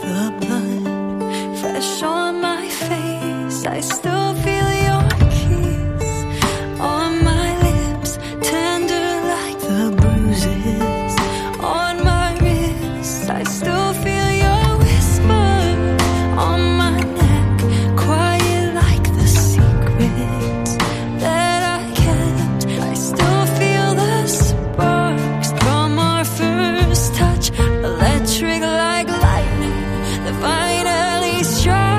the blood fresh on my face. I still feel your kiss on my lips, tender like the bruises on my wrist. I still feel your whisper on my neck, quiet like the secrets that I kept. I still feel the sparks from our first touch, electric like lightning that finally struck.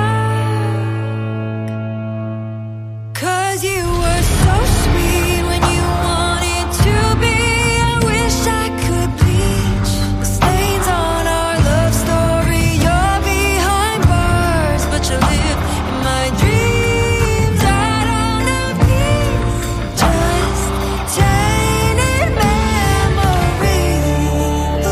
'Cause you were so sweet when you wanted to be. I wish I could bleach the stains on our love story. You're behind bars, but you live in my dreams. I don't know peace, just tainted memories.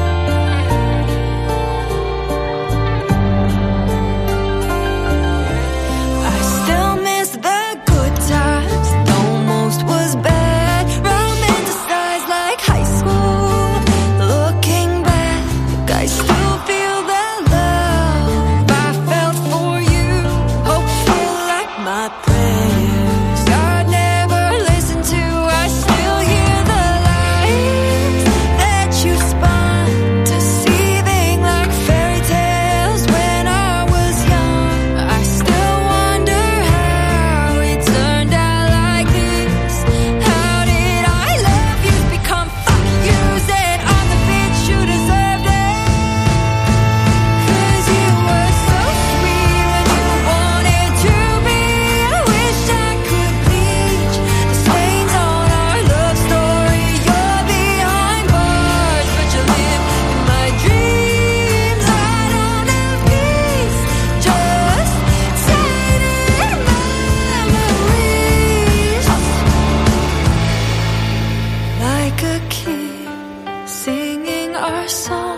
I still miss the good times, almost was bad, romanticized like high school. Looking back, I still feel the love I felt for you, hopeful like my prayers God never listened to. I still hear the lies that you spun, deceiving like fairy tales when I was young. I still wonder how it turned out like this. How did I love you become fuck yous, and I'm the bitch you deserved it? 'Cause you were so sweet when you wanted to be. I wish I could bleach the stains on our love story. You're behind bars, but you live in my dreams. I don't have peace, just tainted memories. Like a kid singing our song.